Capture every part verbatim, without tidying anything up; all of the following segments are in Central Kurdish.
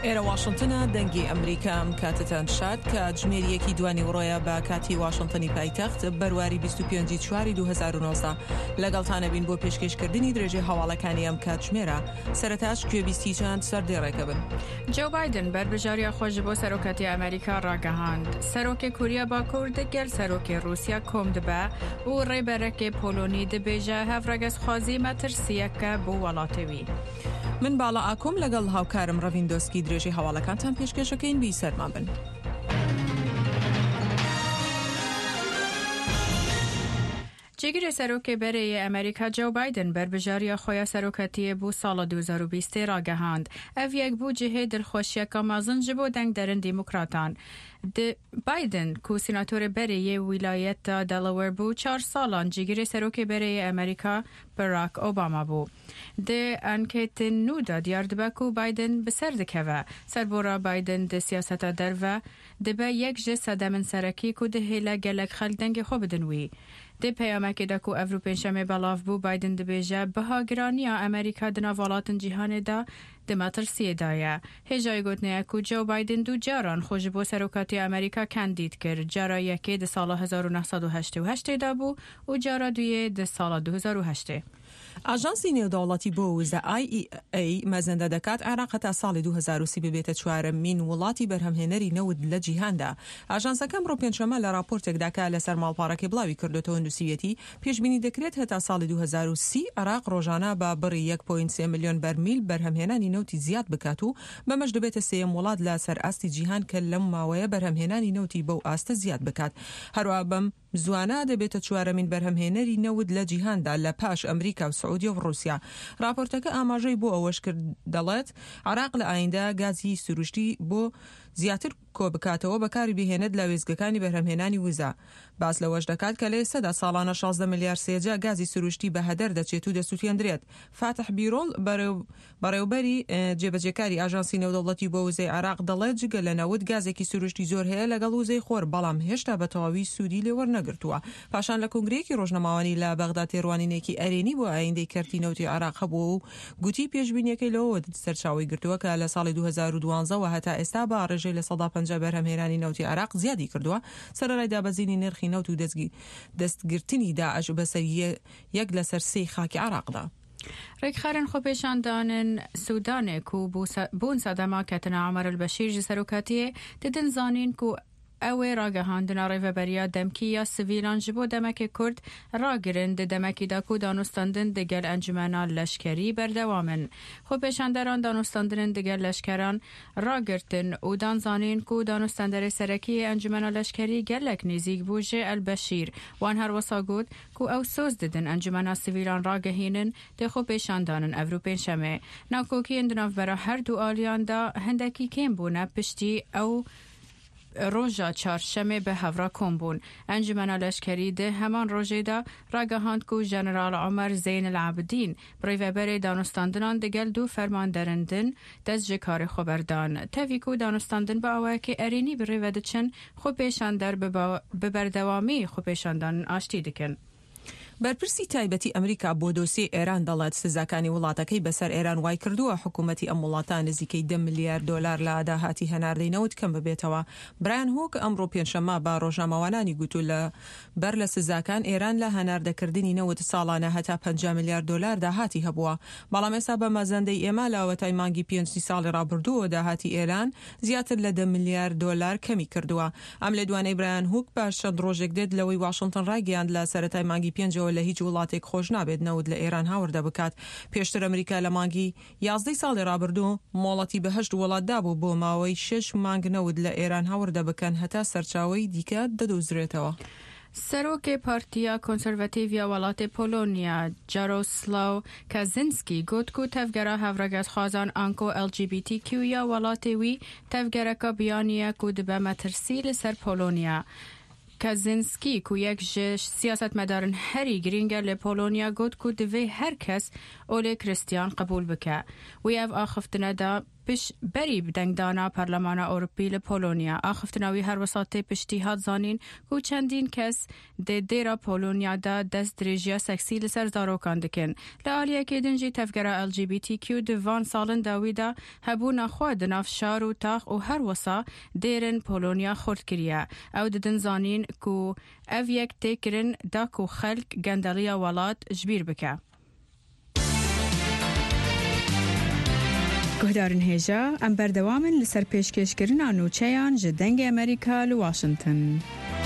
ئێرە واشنتنە دەنگی ئەمریکام کاتتان شاد کە جمێریەکی دوانی وڕۆیە بە کاتی واشنتنی پایتەخت بەرواری بیست و پێنج چواری دوو هەزار و نۆزدە لەگەڵتانە بین بۆ پێشکەشکردنی درێژێ هەواڵەکانی ئەم کاتژمێرە سەرەتاش گوێبیستی چند سەردێڕێکە بن. جو بایدن بربژاریە خۆش بۆ سەرۆکەتی ئەمریکا ڕاگەهاند. سەرۆکی کوریا باکوور دەگەل سەرۆکی رووسیا کۆم دەبە و ڕێبەرەکی پۆلۆنی دەبێژە هەڤڕەگەز خوازی مەترسیەکە بۆ وڵاتەوی. من باڵا ئاکۆم لەگەڵ هاوکارم ڕەڤیندۆسکی درێژی هەواڵەکانتان پێشکەشەکەین بی سەرمان بن. جێگیری سەرۆکی بەرەیە ئەمریکا جو بایدن بربژاریە خۆیان سەرۆکەتیە بۆ ساڵە دوو هەزار و بیست ڕاگەهاند. ئەڤ یەک بوو جهێ دڵخۆشیەکە مازن ji بۆ دەنگدەرن دیموکراتان. بایدن کو سیناتۆرە بەرەیە ویلایەتە دەڵەوەر بوو چار ساڵان جێگیری سەرۆکی بەرەیە ئەمریکا باراک ئۆباما بوو. دێ ئەنکێتن نودا دیار دەبە و بایدن بەسەر دەکەوە. سەربۆرە بایدن دە سیاسەتە دەرڤە دەبە یەک ژە سەدەمن سەرەکی و دەهێلە گەلک خەلک دەنگی خۆ بدنوی. دێ پەیامەکێدا و ئەڤ و پێنجشەمێ بەڵاو بوو بایدن دەبێژە بەهاگرانیە ئەمریکا دناڤڵاتن جیهانێدا دەمەترسیەدایە. هێژای گوتنەیە و جو بایدن دوو جاران خۆش بۆ سەرۆکاتی ئەمریکا کاندید کرد. جارە یەکێ دە ساڵە هەزار و نەسەد و هەشتە و هەشتێدا بوو و جارە دویێ دە ساڵە دوو هەزار و هەشتێ. ئاژانسی نێودەوڵەتی بۆ وزە آی ئی ئەی مەزەندە دەکات عێراق تا ساڵی دوو هەزار و سی ببێتە چوارەمین وڵاتی بەرهەمهێنەری نەود لە جیهاندا. ئاژانسەکەم ڕۆ پێنجشەمە لە راپۆرتێکداکە لەسەر ماڵپارەکەی بڵاوی کردوتەوە نووسیەتی پێشبینی دەکرێت هەتا ساڵی دوو هەزار و سی عێراق ڕۆژانە بە بڕی یەک کۆمە سێ ملیۆن بەرمیل بەرهەمهێنانی نەوتی زیاد بکات و بەمەش دەبێتە سێیەم وڵات لە سەر ئاستی جیهان کە لەم ماوەیە بەرهەمهێنانی نەوتی بەو ئاستە زیاد بکات. هەروە بەم زوانە دەبێتە چوارەمین بەرهەمهێنەری نەود لە جیهاندا لە پاش ئەمریکا و سعودی و رووسیا. راپۆرتەکە ئاماژەی بۆ ئەوەش کرد دەڵێت عێراق لە ئایندا گازی سروشتی بۆ زیاتر کۆ بکاتەوە بەکاری بهێنێت لە وێزگەکانی بەرهەمهێنانی وزە. باس لەوەش دەکات کە لە ئێستادا ساڵانە شازدە ملیار سێجا گازی سروشتی بە هەدەر دەچێت و دەسووتێندرێت. فاتح بیرۆڵ بەڕێوبەری جێبەجێکاری ئاژانسی نێودەوڵەتی بۆ وزەی عێراق دەڵێت جگە لە نەود گازێکی سروشتی زۆر هەیە لەگەڵ وزەی خۆر بەڵام هێشتا بە تەواوی سوودی لێوەرنەگرتووە. پاشان لە کۆنگرەیەکی ڕۆژنەماوانی لە بەغدا تێڕوانینێکی ئەرێنی بۆ ئایندەی کەرتی نەوتی عێراق هەبووە و گوتی پێشبینیەکەی لەوە سەرچاوی گرتووە کە لە ساڵی دوو هەزار و دوانزە و هەتا ئێستا بە ڕێژەی لە سەدا پەنجا بەرهەمهێنانی نەوتی عێراق زیادی کردووە. سەرەڕای دابەزینی نرخی نەوت و دەستگرتنی داعش بەسەر یەک لەسەر سێی خاکی عێراقدا. ڕێکخەرن خۆپێشاندانن سوودانێک و بوون سەدەما کەتنە عەمەر البەشیر ji سەرۆکاتیە دەدن زانین و ئەوێ ڕاگەهاندنە ڕێڤەبەریە دەمکی یا سڤیلان ji بۆ دەمەکی کورد ڕاگرن دە دەمەکیدا و دانوستاندن دەگەل ئەنجومەنا لەشکەری بەردەوامن. خۆپێشاندەران دانوستاندنن دەگەل لەشکەران ڕاگرتن و دانزانین و دانوستاندەری سەرەکی ئەنجومەنا لەشکەری گەلک نزیک بوو ji ئەلبەشیر وان هەروەسا گوت و ئەو سۆز ددن ئەنجومەنا سڤیلان ڕاگەهێنن دە خۆپێشاندانن ئەڤ و پێنجشەمێ ناوکۆکیین دناڤبەرە هەردوو ئالیاندا هەندێکی کێم بوونە پشتی ئەو ڕۆژە چارشەمێ بە هەڤرا کۆم بوون. ئەنجومەنا لەشکەری دە هەمان ڕۆژێدا ڕاگەهاند و ژەنەرال عومەر زەین العابدین برێڤەبەرێ دانوستاندنان دەگەل دوو فەرماندەرندن دەست ji کارê xwe berdan. Tevî ku danûstandin bi awayekî erênî bi rêve diçin xwepêşander bi berdewamî xwepêşandanin aştî dikin. بەرپرسی تایبەتی ئەمریکا بۆ دۆسیە ئێران دەڵێت سزاکانی وڵاتەکەی بەسەر ئێران وای کردووە حکوومەتی ئەم وڵاتان نزیکەی دە ملیارد دۆلار لە داهاتی هەناردەینەوت کەم ببێتەوە. برایان هۆک ئەمڕۆ پێنجشەمە بە ڕۆژنامەوانانی گوتو لە بەر لە سزاکان ئێران لە هەناردەکردنی نەوت ساڵانە هەتا پەنجا ملیارد دۆلار داهاتی هەبووە. بەڵام ئێستا بە مەزەندەی ئێمە لە ئەوەتای مانگی پێنجی ساڵی ڕابردووە داهاتی ئێران زیاتر لە دە ملیارد دۆلار کەمی کردووە. ئەم لە دوانەی برایان هۆک پاش چەند ڕۆژێک دێت لەوەی واشنگتن ڕاگەیاند لە سەرەتای مانگی پێنجەوە لە هیچ وڵاتێک خۆش نابێت نەود لە ئێران هاوردە بکات. پێشتر ئەمریکا لە مانگی یازدەی ساڵی ڕابردوو مۆڵەتی بە هەشت وڵات دابوو بۆ ماوەی شش مانگ نەود لە ئێران هاوردە بکەن هەتا سەرچاوەی دیکە دەدۆزرێتەوە. سەرۆکی پارتیا کۆنسەرڤەتیڤیا وڵاتی پۆلۆنیا جاروسلاو کازینسکی گوت و تەڤگەرە هەڤڕەگەز خوازان ئانکۆ ئەل جی بی تی کیو یا وڵاتی وی تەڤگەرەکە بیانیە و دبە مەترسی لەسەر پۆلۆنیا. کازینسکی کو یک سیاست مدارن هری گرینگە لە پۆلۆنیا گوت و دوێ هەر کەس ئۆلێ کریستیان قبول بکە. وی ئەڤ ئاخفتنەدا پش بری بدنگدانا پارلمان اروپی لپولونیا آخفتناوی هر وساطه پشتیهات زانین کو چندین کس ده دیرا پولونیا دا دست درجیا سکسی لسر زاروکان دکن. لعالیه که دنجی تفگره ال جی بی تی کیو دوان سالن داوی دا هبونا خواه دناف شار و تاق و هر وسا دیرن پولونیا خورد کریا. او ددن زانین کو او یک تکرن دا کو خلق گندلیا ولاد جبیر بکه. گهدارن هجا ام بردوامن لسر پیشکش کرن آنوچهان جدنگ امریکا لواشنطن.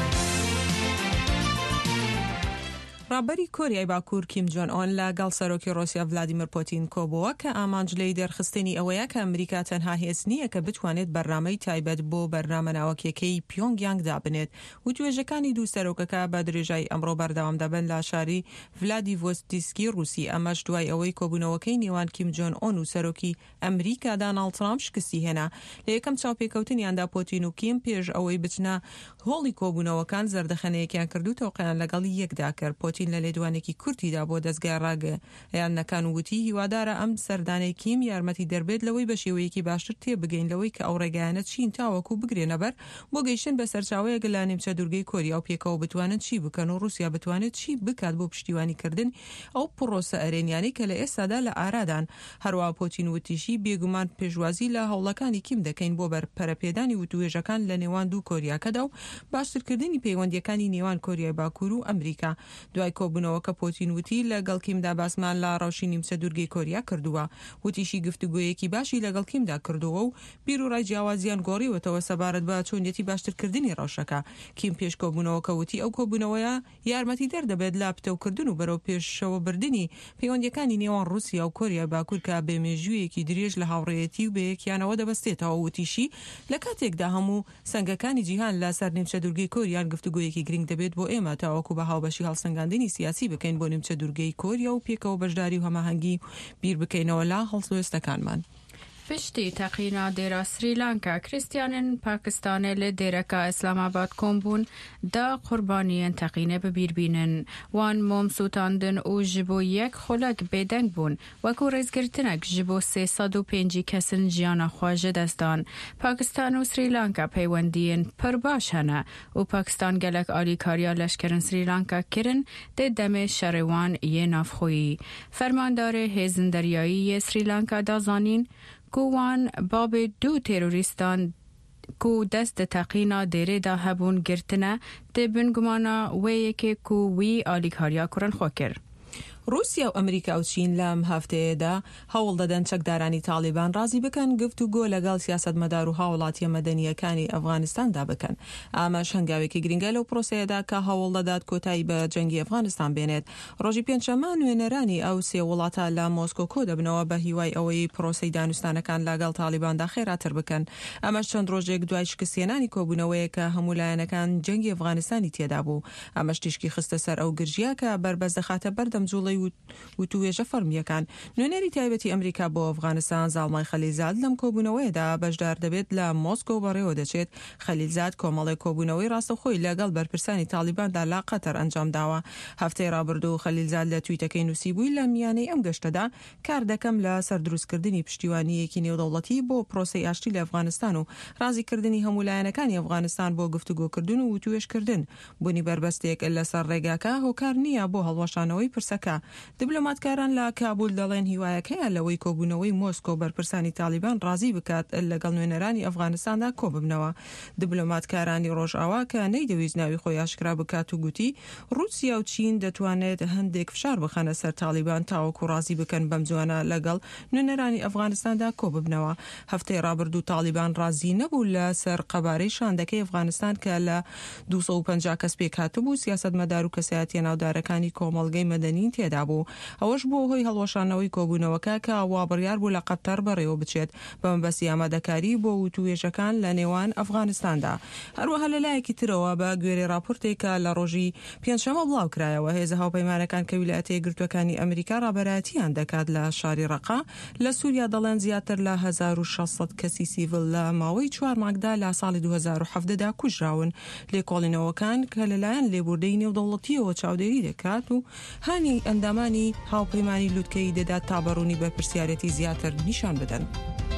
رابری کوریای باکوور کیم جون ئۆن لەگەڵ سەرۆکی ڕۆسیا ڤلادیمیر پۆتین کۆبووە کە ئامانجلەی دەرخستنی ئەوەیە کە ئەمریکا تەنها هێز نییە کە بتوانێت بەرنامەی تایبەت بۆ بەرنامە ناوەکیەکەی پیۆنگیانگ دابنێت و توێژەکانی دوو سەرۆکەکە بە درێژای ئەمڕۆ بەردەوام دەبن لە شاری ڤلادیڤۆستیسکی رووسی ئەمەش دوای ئەوەی کۆبوونەوەکەی نێوان کیم جۆن ئۆن و سەرۆکی ئەمریکا داناڵد ترامپ شکستی هێنا. لە یەکەم چاوپێکەوتنیاندا پۆتین و کیم پێش ئەوەی بچنە هۆڵی کۆبوونەوەکان زەردەخەنەیەکیان کرد و تەوقەیان لەگەڵ یەکدا کرد. پۆتین لە لێدوانێکی کورتیدا بۆ دەستگای ڕاگەیاندنەکان وتی هیوادارە ئەم سەردانەی کیم یارمەتی دەربێت لەوەی بە شێوەیەکی باشتر تێبگەین لەوەی کە ئەو ڕێگایانە چین تاوەکو بگرێنە بەر بۆ گەیشتن بە سەرچاوەیەک لە نێمچە دوورگەی کۆریا و پێکەوە بتوانن چی بکەن و رووسیا بتوانێت چی بکات بۆ پشتیوانیکردن ئەو پرۆسە ئەرێنیانی کە لە ئێستادا لە ئارادان. هەروە پۆتین وتیشی بێگومان پێشوازی لە هەوڵەکانی کیم دەکەین بۆ بەرپەرەپێدانی وتوێژەکان لە نێوان دوو کۆریاکەدا و باشترکردنی پەیوەندیەکانی نێوان کۆریای باکوور و ئەمریکا. دوای کۆبوونەوەکە پۆتین وتی لەگەڵ کیمدا باسمان لە ڕەوشی نیمچە دوورگەی کۆریا کردووە. وتیشی گفتوگۆیەکی باشی لەگەڵ کیمدا کردووە و بیر و ڕای جیاوازیان گۆڕیوەتەوە سەبارەت بە چۆنیەتی باشترکردنی ڕەوشەکە. کیم پێش کۆبوونەوەکە وتی ئەو کۆبوونەوەیە یارمەتی دەردەبێت لە پتەوکردن و بەرەو پێشەوە بردننی پەیوەندیەکانی نێوان رووسیا و کۆریای باکوور کە بێمێژوویەکی درێژ لە هاوڕێیەتی و بەیەکیانەوە دەبەستێتەوە. وتیشی لە کاتێکدا هەموو سەنگەکانی جیهان لە سەر نیمچە دوورگەی کۆریان گفتوگۆیەکی گرنگ دەبێت بۆ ئێمە تاوەکو بە هاوبەشی هەڵسەنگاندنی سیاسی بکەین بۆ نیمچە دوورگەی کۆریا و پێکەوە بەشداری و هەماهەنگی بیر بکەینەوە لە هەڵسوێستەکانمان. پشتی تقینا دیرا سریلانکا کریستیانن پاکستانه ل دیرکا اسلام آباد کمبون دا قربانیان تقینه ببیر بینن وان موم سوتاندن او جبو یک خلق بدنگ بون وکو ریزگرتنک جبو سیصد و پنجی کسن جیانا خواجه دستان. پاکستان و سریلانکا پیوندین پر باش هنه و پاکستان گلک آلی کاریا لشکرن سریلانکا کرن ده دم شروان یه نافخویی. فرماندار هیزن دریایی سریلانکا دازانین کوان باب دو تروریستان کو دست تقینا دیره دا هبون گرتنه ده بنگمانا وی که کو وی آلیکاریا کرن خوکر. رووسیا و ئەمریکا و چین لەم هەفتەیەدا هەوڵ دەدەن چەکدارانی تاڵیبان ڕازی بکەن گفتوگۆ لەگەڵ سیاسەتمەدار و هاوڵاتیە مەدەنیەکانی ئەفغانستاندا بکەن. ئاماش هەنگاوێکی گرنگە لەو پرۆسەیەدا کە هەوڵ دەدات کۆتایی بە جەنگی ئەفغانستان بێنێت. ڕۆژی پێنجشەممە نوێنەرانی ئەو سێ وڵاتە لە مۆسکۆ کۆ دەبنەوە بە هیوای ئەوەی پرۆسەی دانوستانەکان لەگەڵ تاڵیباندا خێراتر بکەن. ئەمەش چەند ڕۆژێک دوای شکستێنانی کۆبوونەوەیە کە هەموو لایەنەکان جەنگی ئەفغانستانی تێدا بوو. ئەمەش تیشکی خستە سەر ئەو گرژیا کە بەربەز دەخاتە بەردەم جوڵەی وتوێژە فەرمیەکان. نوێنەری تایبەتی ئەمریکا بۆ ئەفغانستان زاڵمای خەلیلزاد لەم کۆبوونەوەیەدا بەشدار دەبێت لە مۆسکۆ بەڕێوە دەچێت. خەلیلزاد کۆمەڵی کۆبوونەوەی ڕاستەخۆی لەگەڵ بەرپرسانی تاڵیباندا لە قەتەر ئەنجام داوە. هەفتەی ڕابردوو خەلیلزاد لە تویتەکەی نووسیبووی لە میانەی ئەم گەشتەدا کار دەکەم لە سەر دروستکردنی پشتیوانیەکی نێودەوڵەتی بۆ پرۆسەی ئاشتی لە ئەفغانستان و ڕازیکردنی هەموو لایەنەکانی ئەفغانستان بۆ گفتوگۆکردن و وتوێژکردن. بوونی بربەستێک لەسەر ڕێگاکە هۆکار نییە بۆ هەڵوەشانەوەی پرسەکە. دیبلۆماتکاران لە کابول دەڵێن هیوایەکەیە لەوەی کۆبوونەوەی مۆسکۆ بەرپرسانی تاڵیبان ڕازی بکات لەگەڵ نوێنەرانی ئەفغانستاندا کۆ ببنەوە. دیبلۆماتکارانی ڕۆژئاوا کە نەیدەویست ناوی خۆی ئاشکرا بکات و گوتی رووسیا و چین دەتوانێت هەندێک فشار بخەنە سەر تاڵیبان تاوەکو ڕازی بکەن بەم جوانە لەگەڵ نوێنەرانی ئەفغانستاندا کۆ ببنەوە. هەفتەی ڕابردوو تاڵیبان ڕازی نەبوو لە سەر قەبارەی شاندەکەی ئەفغانستان کە لە دووسەد و پەنجا کەس پێکهاتبوو سیاسەتمەدار و کەسایەتیە ناودارەکانی کۆمەڵگەی مەدەنی تێدا بوو. ئەوەش بۆ هۆی هەڵوەشانەوەی کۆبوونەوەکە کە وا بڕیار بوو لە قەتەر بەڕێوە بچێت بە مەبەستی ئامادەکاری بۆ وتوێژەکان لە نێوان ئەفغانستاندا. هەروەها لەلایەکی ترەوە بە گوێرەی راپۆرتێکە لە ڕۆژی پێنجشەممە بڵاو کرایەوە هێزە هاوپەیمانەکان کە ویلایەتە یەکگرتووەکانی ئەمریکا ڕابەرایەتیان دەکات لە شاری ڕەقا لە سووریا دەڵێن زیاتر لە هەزار و شەشسەد کەسی سیڤڵ لە ماوەی چوار مانگدا لە ساڵی دوو هەزار و حەڤدەدا کوژراون. لێکۆڵینەوەکان کە لەلایەن لێبوردەی نێودەوڵەتیەوە چاودێری دەکات و هانی ئەندامانی هاوپەیمانی لووتکەی دەدات تا بەڕوونی بەرپرسیارەتی زیاتر نیشان بدەن.